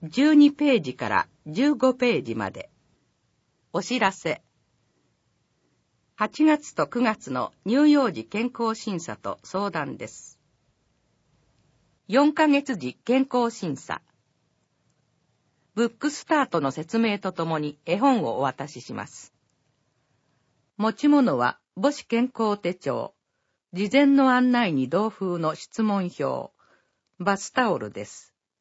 12ページから15ページまで。お知らせ。8月と9月の乳幼児健康審査と相談です。4ヶ月時健康審査。ブックスタートの説明とともに絵本をお渡しします。持ち物は母子健康手帳、事前の案内に同封の質問票、バスタオルです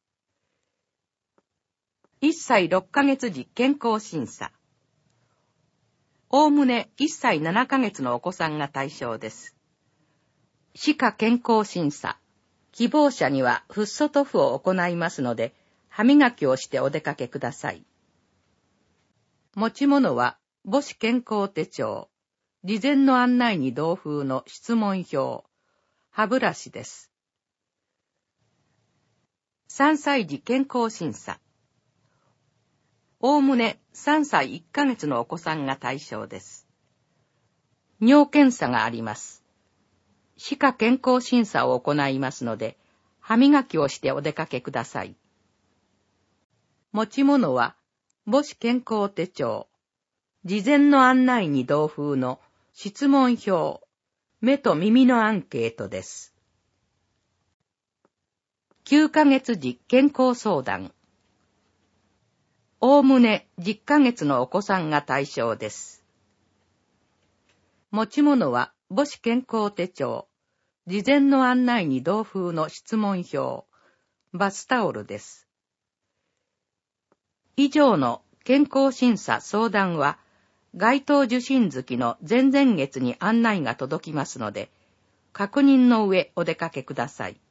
。1歳6ヶ月時健康審査。おおむね1歳7ヶ月のお子さんが対象です。歯科健康審査。希望者にはフッ素塗布を行いますので、歯磨きをしてお出かけください。持ち物は母子健康手帳、事前の案内に同封の質問票、歯ブラシです。3歳児健康審査。おおむね3歳1ヶ月のお子さんが対象です。尿検査があります。歯科健康審査を行いますので、歯磨きをしてお出かけください。持ち物は母子健康手帳、事前の案内に同封の質問票、目と耳のアンケートです。9ヶ月時健康相談。おおむね10ヶ月のお子さんが対象です。持ち物は母子健康手帳、事前の案内に同封の質問票、バスタオルです。以上の健康審査相談は、該当受診月の前々月に案内が届きますので、確認の上お出かけください。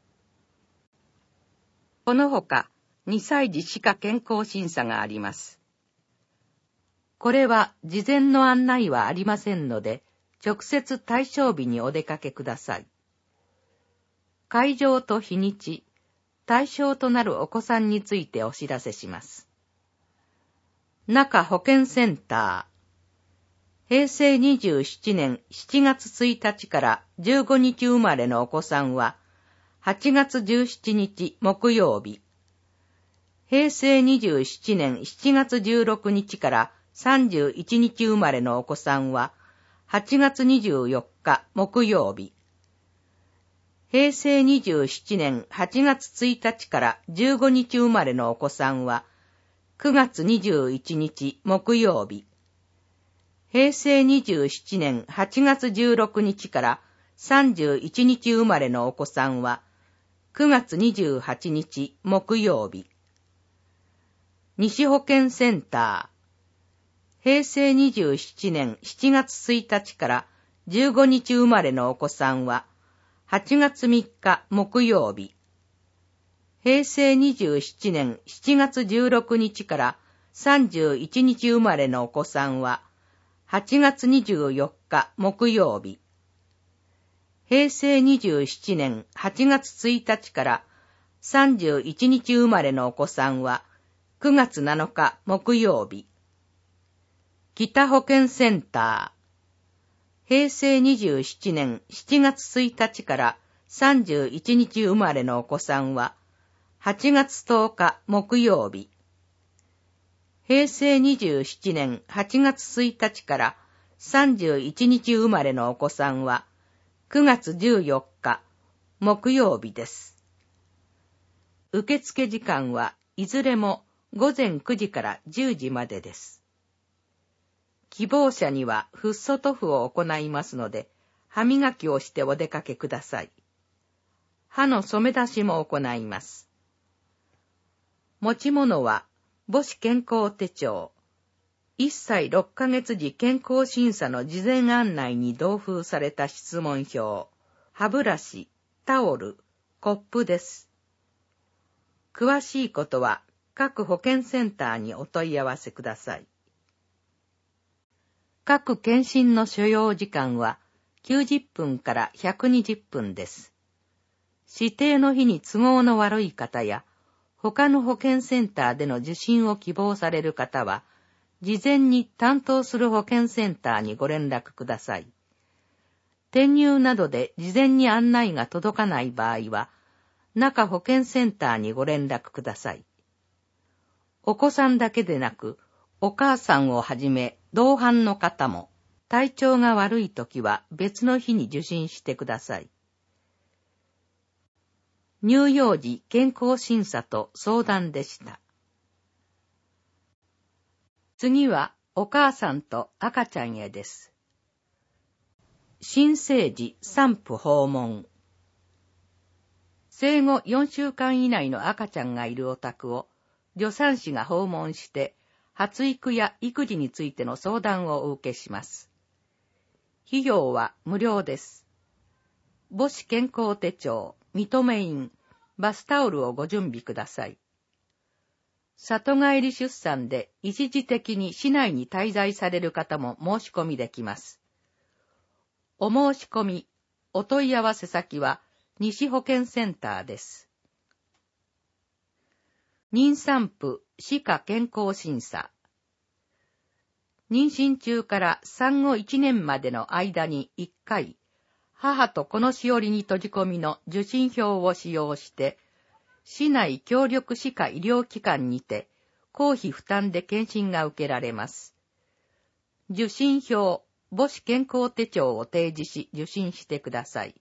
このほか、2歳児歯科健康審査があります。これは事前の案内はありませんので、直接対象日にお出かけください。会場と日にち、対象となるお子さんについてお知らせします。中保健センター。平成27年7月1日から15日生まれのお子さんは、8月17日木曜日。平成27年7月16日から31日生まれのお子さんは、8月24日木曜日。平成27年8月1日から15日生まれのお子さんは、9月21日木曜日。平成27年8月16日から31日生まれのお子さんは、9月28日木曜日。西保健センター。平成27年7月1日から15日生まれのお子さんは、8月3日木曜日。平成27年7月16日から31日生まれのお子さんは、8月24日木曜日。平成27年8月1日から31日生まれのお子さんは、9月7日木曜日。北保健センター。平成27年7月1日から31日生まれのお子さんは、8月10日木曜日。平成27年8月1日から31日生まれのお子さんは、9月14日木曜日です。受付時間はいずれも午前9時から10時までです。希望者にはフッ素塗布を行いますので、歯磨きをしてお出かけください。歯の染め出しも行います。持ち物は母子健康手帳、1歳6ヶ月時健康審査の事前案内に同封された質問票、歯ブラシ、タオル、コップです。詳しいことは各保健センターにお問い合わせください。各検診の所要時間は90分から120分です。指定の日に都合の悪い方や、他の保健センターでの受診を希望される方は、事前に担当する保健センターにご連絡ください。転入などで事前に案内が届かない場合は、中保健センターにご連絡ください。 お子さんだけでなく、お母さんをはじめ同伴の方も、体調が悪いときは別の日に受診してください。乳幼児健康審査と相談でした。次はお母さんと赤ちゃんへです。新生児産婦訪問。生後4週間以内の赤ちゃんがいるお宅を助産師が訪問して発育や育児についての相談をお受けします。費用は無料です。母子健康手帳、認め印、バスタオルをご準備ください。里帰り出産で一時的に市内に滞在される方も申し込みできます。お申し込み、お問い合わせ先は西保健センターです。妊産婦歯科健康審査。妊娠中から産後1年までの間に1回、母と子のしおりに閉じ込みの受診票を使用して、市内協力歯科医療機関にて、公費負担で検診が受けられます。受診票、母子健康手帳を提示し受診してください。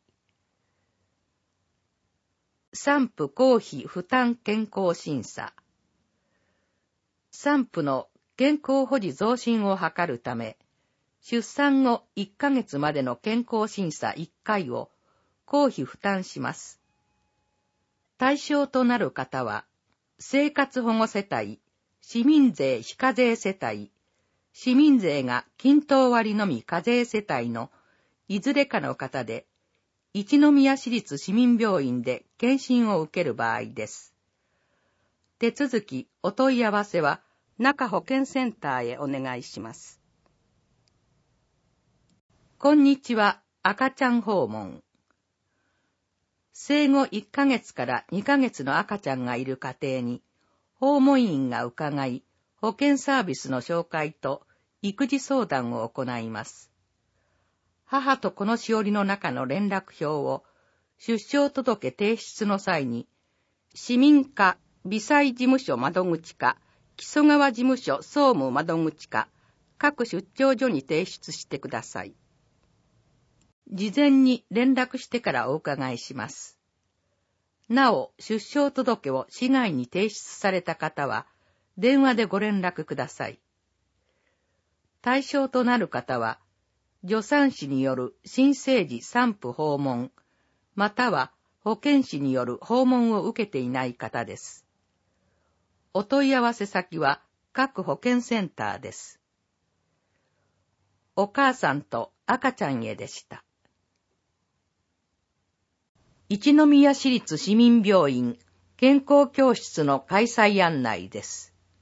産婦公費負担健康審査。産婦の健康保持増進を図るため、出産後1ヶ月までの健康審査1回を公費負担します。対象となる方は、生活保護世帯、市民税非課税世帯、市民税が均等割のみ課税世帯のいずれかの方で、一宮市立市民病院で検診を受ける場合です。手続き、お問い合わせは、中保健センターへお願いします。こんにちは、赤ちゃん訪問。生後1ヶ月から2ヶ月の赤ちゃんがいる家庭に、訪問員が伺い、保健サービスの紹介と育児相談を行います。母と子のしおりの中の連絡表を、出生届提出の際に、市民課微細事務所窓口課、木曽川事務所総務窓口課、各出張所に提出してください。事前に連絡してからお伺いします。なお、出生届を市外に提出された方は、電話でご連絡ください。対象となる方は、助産師による新生児産婦訪問、または保健師による訪問を受けていない方です。お問い合わせ先は各保健センターです。お母さんと赤ちゃんへでした。一宮市立市民病院健康教室の開催案内です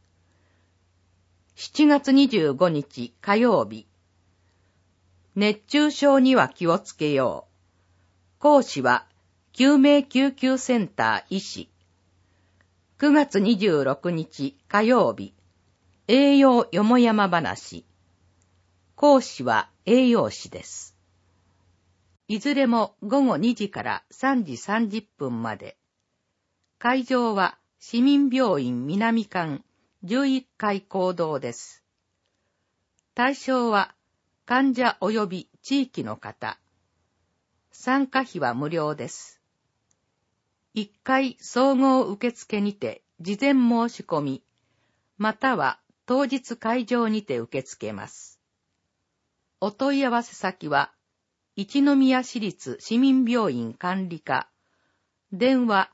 。7月25日火曜日。熱中症には気をつけよう。講師は救命救急センター医師。9月26日火曜日。栄養よもやま話。講師は栄養士です。いずれも午後2時から3時30分まで。会場は市民病院南館11階講堂です。対象は患者及び地域の方。参加費は無料です。1回総合受付にて事前申し込み、または当日会場にて受け付けます。お問い合わせ先は、一宮市立市民病院管理課、電話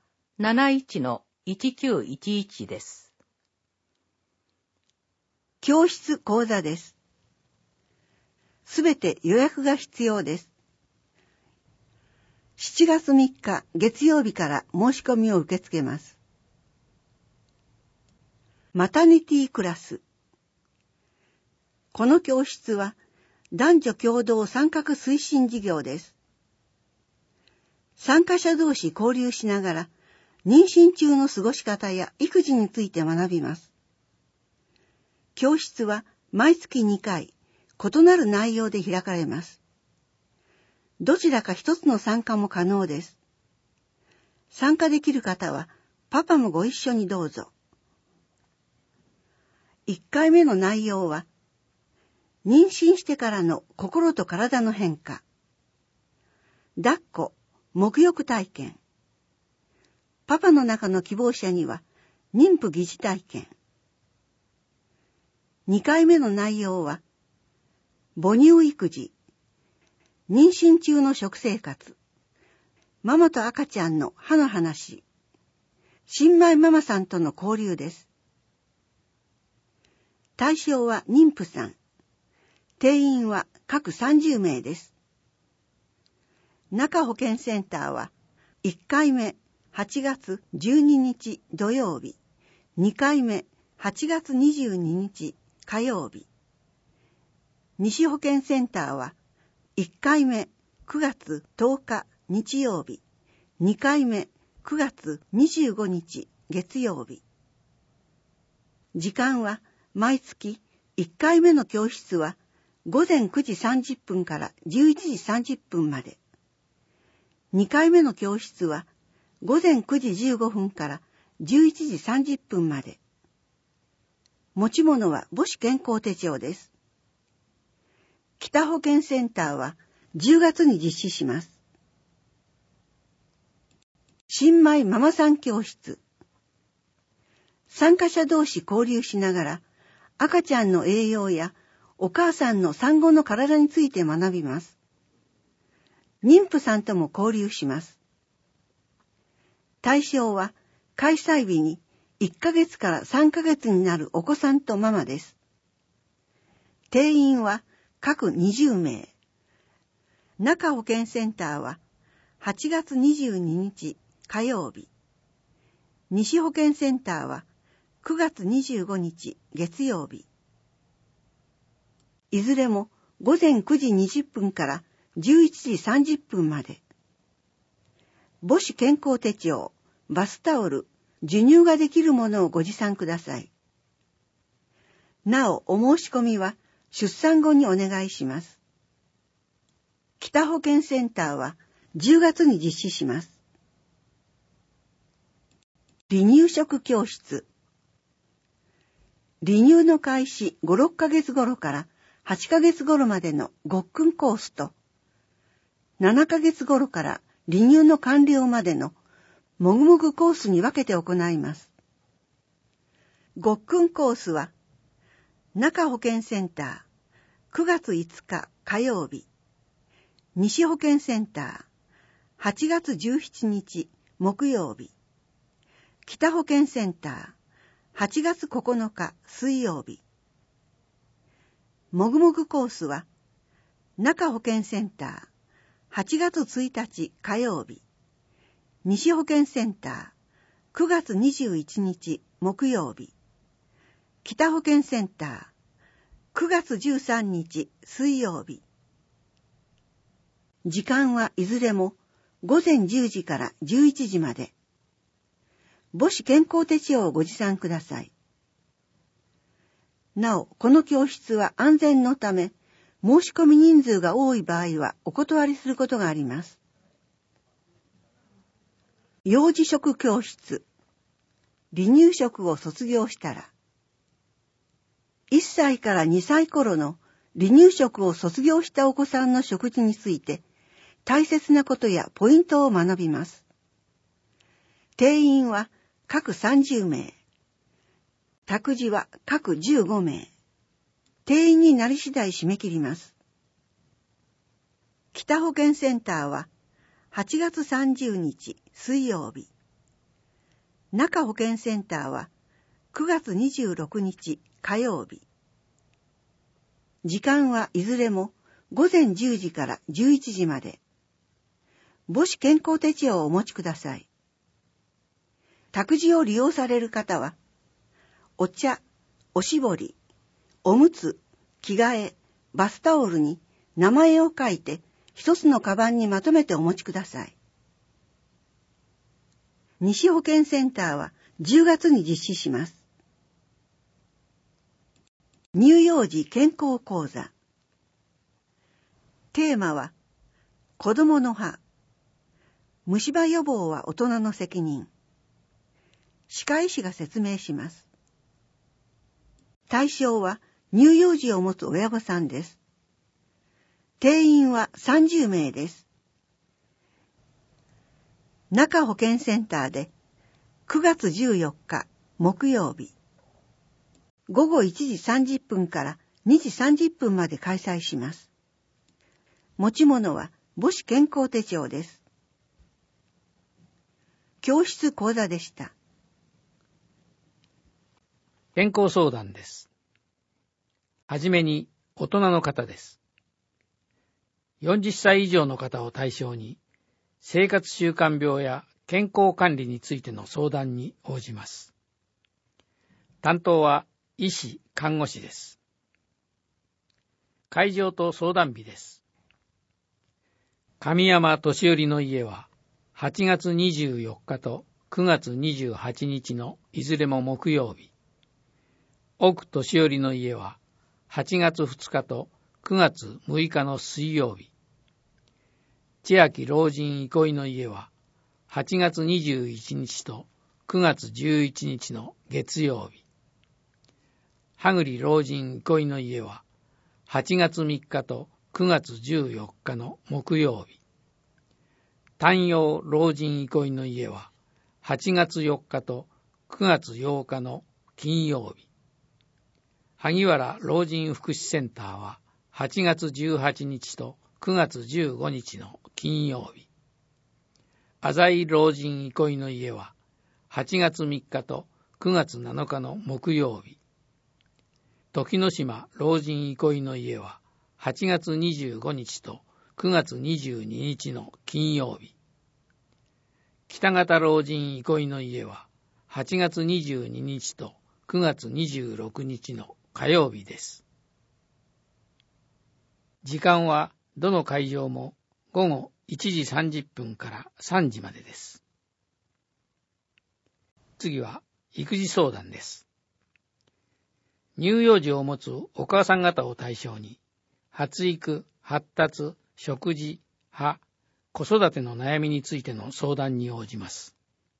71-1911 です。 教室講座です。すべて予約が必要です。7月3日月曜日から申し込みを受け付けます。マタニティクラス。この教室は男女共同参画推進事業です。参加者同士交流しながら妊娠中の過ごし方や育児について学びます。教室は毎月2回異なる内容で開かれます。どちらか一つの参加も可能です。参加できる方はパパもご一緒にどうぞ。 1回目の内容は、妊娠してからの心と体の変化。抱っこ、沐浴体験。パパの中の希望者には、妊婦疑似体験。2回目の内容は、母乳育児。妊娠中の食生活。ママと赤ちゃんの歯の話。新米ママさんとの交流です。対象は妊婦さん。定員は各30名です。中保健センターは1回目8月12日土曜日、2回目8月22日火曜日。西保健センターは1回目9月10日日曜日、2回目9月25日月曜日。時間は毎月1回目の教室は午前9時30分から11時30分まで。2回目の教室は午前9時15分から11時30分まで。持ち物は母子健康手帳です。北保健センターは10月に実施します。新米ママさん教室。参加者同士交流しながら赤ちゃんの栄養やお母さんの産後の体について学びます。妊婦さんとも交流します。対象は開催日に1ヶ月から3ヶ月になるお子さんとママです。定員は各20名。中保健センターは8月22日火曜日。西保健センターは9月25日月曜日。いずれも午前9時20分から11時30分まで。母子健康手帳、バスタオル、授乳ができるものをご持参ください。なお、お申し込みは出産後にお願いします。北保健センターは10月に実施します。離乳食教室。離乳の開始5、6ヶ月頃から8ヶ月頃までのごっくんコースと、7ヶ月頃から離乳の完了までのもぐもぐコースに分けて行います。ごっくんコースは、中保健センター9月5日火曜日、西保健センター8月17日木曜日、北保健センター8月9日水曜日。もぐもぐコースは、中保健センター8月1日火曜日、西保健センター9月21日木曜日、北保健センター9月13日水曜日。時間はいずれも午前10時から11時まで。母子健康手帳をご持参ください。なお、この教室は安全のため、申し込み人数が多い場合はお断りすることがあります。幼児食教室。離乳食を卒業したら。1歳から2歳頃の離乳食を卒業したお子さんの食事について、大切なことやポイントを学びます。定員は各30名。託児は各15名。定員になり次第締め切ります。北保健センターは8月30日水曜日。中保健センターは9月26日火曜日。時間はいずれも午前10時から11時まで。母子健康手帳をお持ちください。託児を利用される方は、お茶、おしぼり、おむつ、着替え、バスタオルに名前を書いて一つのカバンにまとめてお持ちください。西保健センターは10月に実施します。乳幼児健康講座。テーマは、子供の歯。虫歯予防は大人の責任。歯科医師が説明します。 対象は乳幼児を持つ親御さんです。定員は30名です。中保健センターで9月14日木曜日、午後1時30分から2時30分まで開催します。持ち物は母子健康手帳です。教室講座でした。 健康相談です。はじめに大人の方です。40歳以上の方を対象に生活習慣病や健康管理についての相談に応じます。担当は医師・看護師です。会場と相談日です。神山年寄の家は8月24日と9月28日のいずれも木曜日。奥年寄の家は8月2日と9月6日の水曜日。千秋老人憩いの家は8月21日と9月11日の月曜日。羽栗老人憩いの家は8月3日と9月14日の木曜日。丹陽老人憩いの家は8月4日と9月8日の金曜日。萩原老人福祉センターは8月18日と9月15日の金曜日。浅井老人憩いの家は8月3日と9月7日の木曜日。時之島老人憩いの家は8月25日と9月22日の金曜日。北方老人憩いの家は8月22日と9月26日の火曜日です。時間はどの会場も午後1時30分から3時までです。次は育児相談です。乳幼児を持つお母さん方を対象に発育、発達、食事、歯、子育ての悩みについての相談に応じます。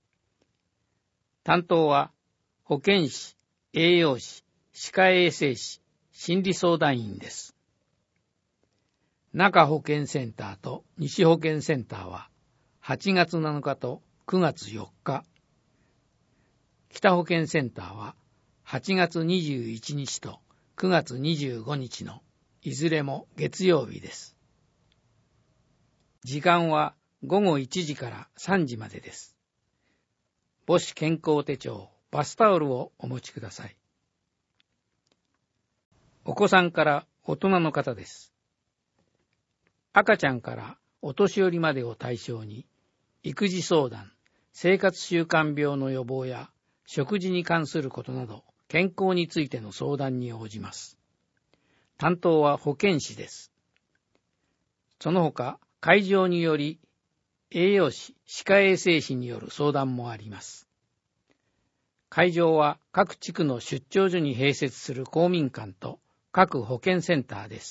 担当は保健師、栄養士、歯科衛生士、心理相談員です。中保健センターと西保健センターは8月7日と9月4日。北保健センターは8月21日と9月25日のいずれも月曜日です。時間は午後1時から3時までです。母子健康手帳、バスタオルをお持ちください。お子さんから大人の方です。赤ちゃんからお年寄りまでを対象に、育児相談、生活習慣病の予防や食事に関することなど、健康についての相談に応じます。担当は保健師です。その他、会場により、栄養士、歯科衛生士による相談もあります。会場は各地区の出張所に併設する公民館と各保健センターです。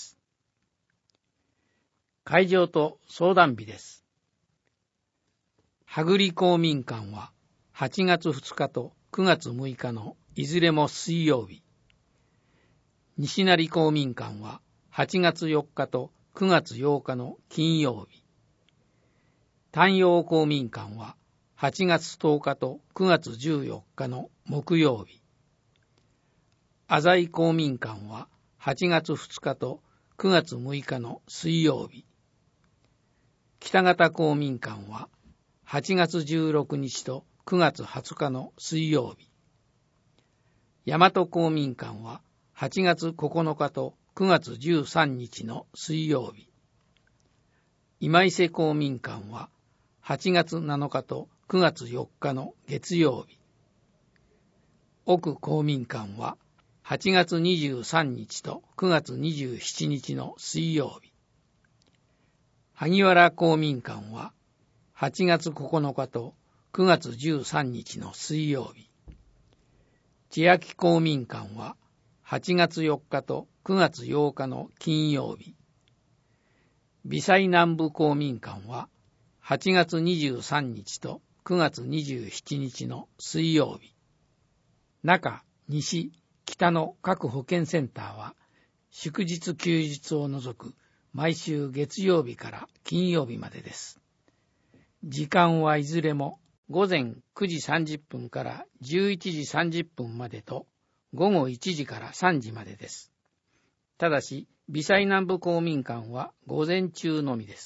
会場と相談日です。羽栗公民館は8月2日と9月6日のいずれも水曜日。西成公民館は8月4日と9月8日の金曜日。丹陽公民館は8月10日と9月14日の木曜日。浅井公民館は8月2日と9月6日の水曜日。北方公民館は8月16日と9月20日の水曜日。大和公民館は8月9日と9月13日の水曜日。今伊勢公民館は8月7日と9月4日の月曜日。奥公民館は8月23日と9月27日の水曜日。萩原公民館は8月9日と9月13日の水曜日。千秋公民館は8月4日と9月8日の金曜日。美西南部公民館は8月23日と9月27日の水曜日。中、西、 北の各保健センターは祝日休日を除く毎週月曜日から金曜日までです。時間はいずれも午前9時30分から11時30分までと午後1時から3時までです。ただし、微細南部公民館は午前中のみです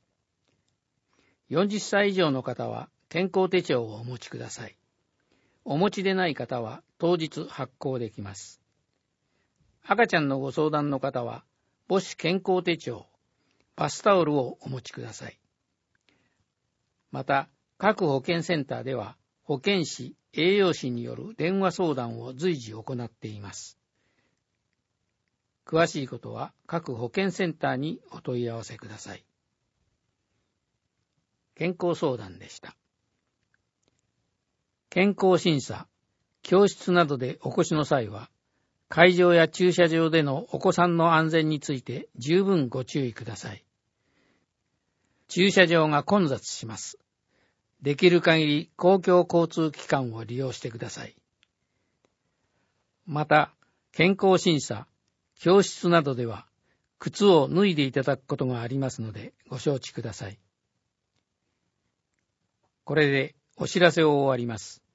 。40歳以上の方は健康手帳をお持ちください。お持ちでない方は当日発行できます。赤ちゃんのご相談の方は母子健康手帳、バスタオルをお持ちください。また、各保健センターでは保健師、栄養士による電話相談を随時行っています。詳しいことは各保健センターにお問い合わせください。健康相談でした。健康審査、教室などでお越しの際は、会場や駐車場でのお子さんの安全について十分ご注意ください。駐車場が混雑します。できる限り公共交通機関を利用してください。また、健康審査、教室などでは、靴を脱いでいただくことがありますので、ご承知ください。これでお知らせを終わります。